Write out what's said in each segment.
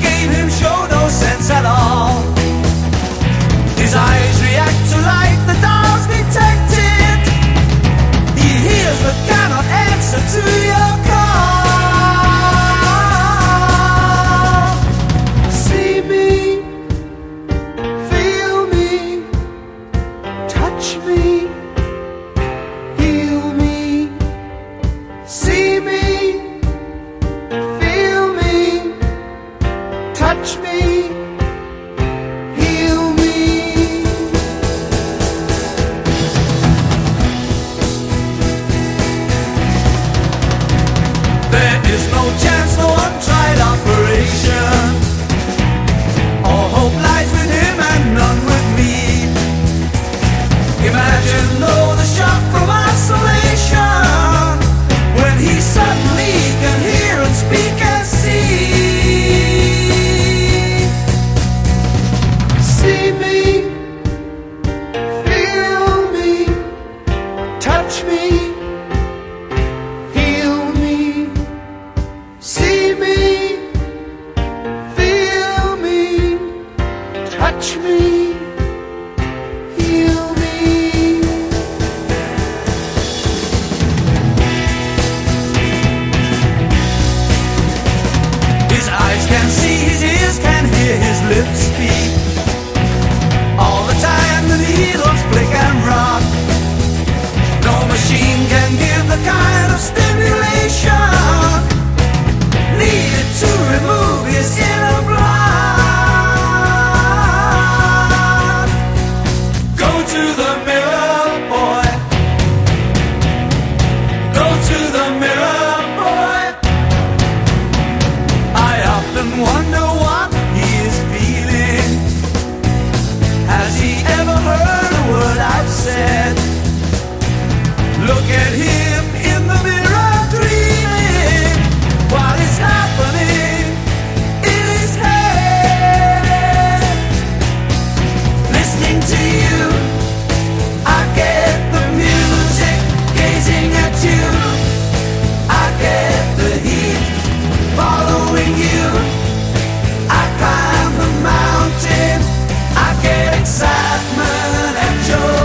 gave him show no sense at all. His eyes react to light, the dials detect it. He hears but cannot answer to your call. See me, feel me, touch me, heal me. See me, feel me, touch me, heal me. There is no chance, no untried operation. All hope lies with him and none with me. Imagine though the shock from isolation, when he suddenly can hear and speak and see. See me, feel me, touch me, heal me. See me, feel me, touch me, heal me. His eyes can see, his ears can hear, his lips speak. All the time the needles click and rock. No machine can give the kind of stimulation needed to remove his inner block. Go to the mirror, boy. Go to the mirror, boy. I often wonder what he is feeling. Has he ever heard a word I've said? Look at him in the mirror dreaming what is happening in his head. Listening to you, I get the music. Gazing at you, I get the heat. Following you, I climb the mountain. I get excitement at your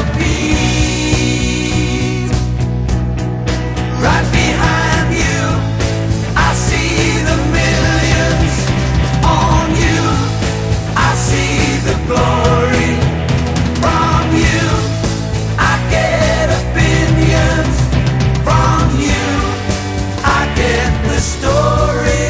feet. Right behind you, I see the millions. On you, I see the glory. From you, I get opinions. From you, I get the story.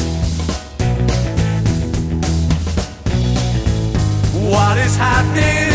What is happening